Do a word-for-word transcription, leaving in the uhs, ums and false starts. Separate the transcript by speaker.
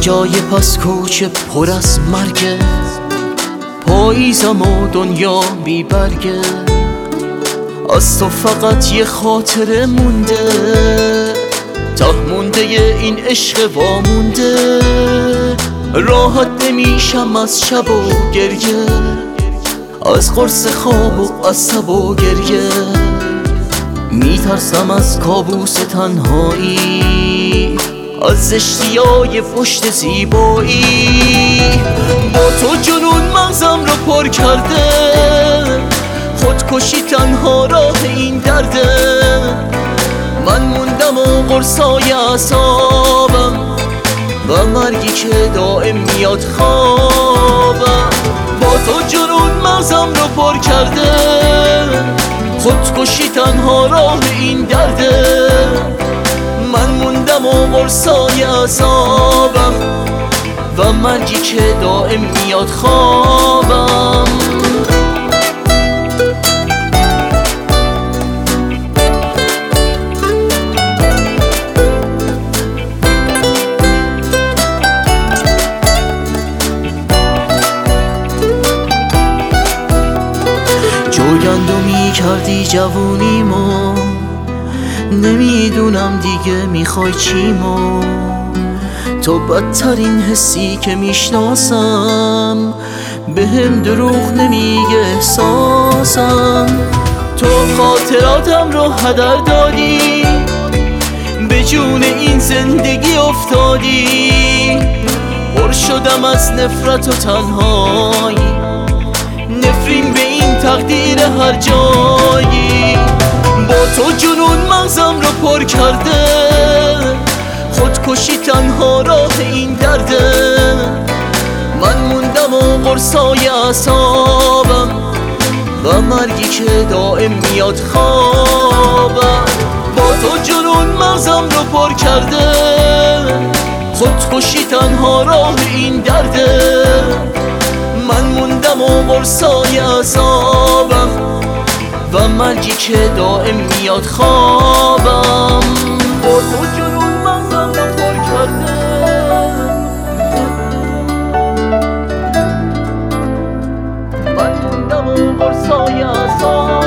Speaker 1: جای پس کوچه پر از مرگه، پاییزم و دنیا بی برگه، از تو فقط یه خاطره مونده، ته مونده این عشق وامونده. راحت نمیشم از شب و گریه، از قرص خواب و از تب و گریه، میترسم از کابوس تنهایی، از زشتیای پشت زیبایی. با تو جنون مغزم رو پر کرده، خودکشی تنها راه این درده. من موندم و قرصای اعصابم و مرگی که دائم میاد خوابم. با تو جنون مغزم رو پر کرده، خودکشی تنها راه این درده. من موندم و قرصای اعصابم و مرگی که دائم میاد خوابم. جوگندمی کردی جوونیمو، نمیدونم دیگه میخوای چیمو. تو بدترین حسی که میشناسم، به هم دروغ نمیگه احساسم. تو خاطراتم رو هدر دادی، به جون این زندگی افتادی. پر شدم از نفرت و تنهایی، نفرین به این تقدیر هر جایی. با تو جنون مغزم رو پر کرده، خودکشی تنها راه این درده. من موندم و قرصای اعصابم و مرگی که دائم میاد خوابم. با تو جنون مغزم رو پر کرده، خودکشی تنها راه این درده. من موندم و قرصای اعصابم و مرگی که دائم میاد خوابم. با تو جنون مغزم رو پر کرده، من موندم و قرصای اعصابم.